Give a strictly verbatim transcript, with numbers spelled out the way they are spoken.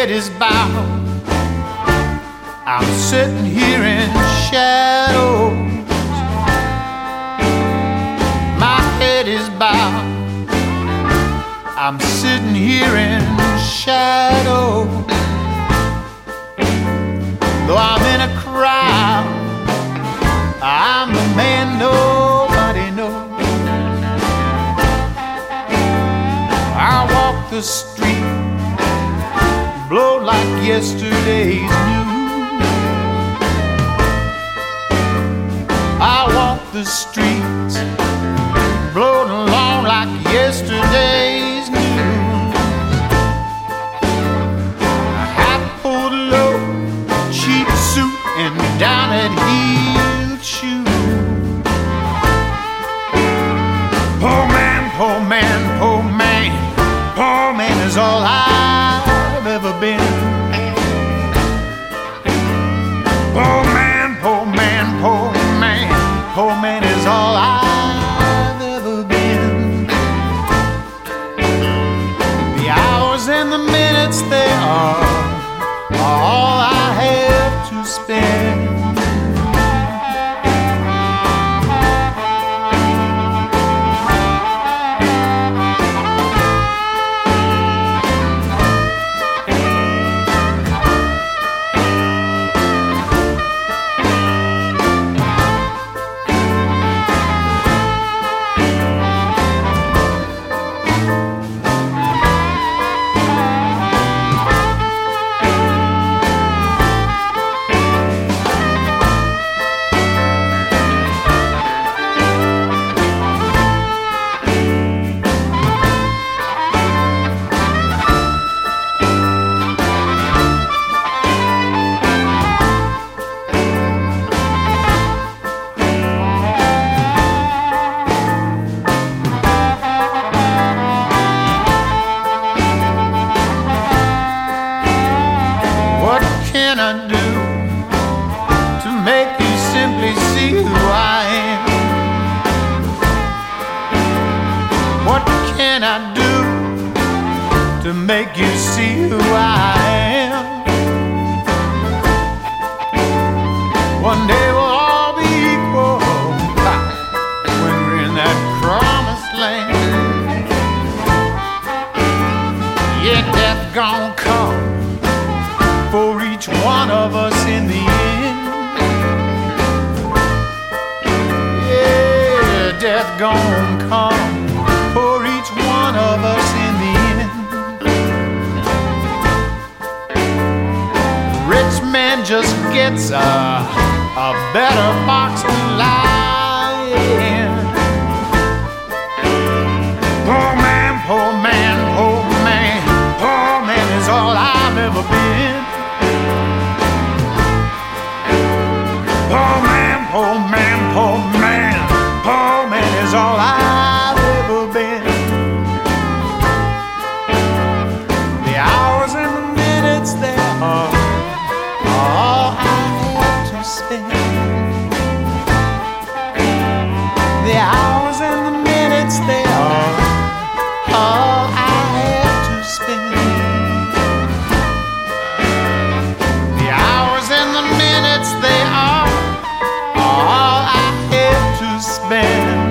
head is bowed. I'm sitting here in shadows. My head is bowed. I'm sitting here in shadows. Though I'm in a crowd, I'm the man nobody knows. I walk the street, blow like yesterday's news. I walk the streets, blowing along like yesterday's news. A hat pulled low, cheap suit, and down at heeled shoes. Poor man, poor man, poor man, poor man is all I've ever been. Poor man, poor man, poor man, poor man is all I've ever been. The hours and the minutes, they are all I have to spend. What can I do to make you simply see who I am? What can I do to make you see who I am? One day we'll all be equal when we're in that promised land. Yeah, death gon' come for each one of us in the end. Yeah, death gon' come for each one of us in the end. Rich man just gets a, a better box to lie in. Poor man, poor man, poor man, poor man is all I've ever been. Poor man, poor man, poor man, poor man is all I've ever been. The hours and the minutes, they are all I have to spend. The hours and the minutes, they are all I have to spend. The hours and the minutes, they are all I have to spend.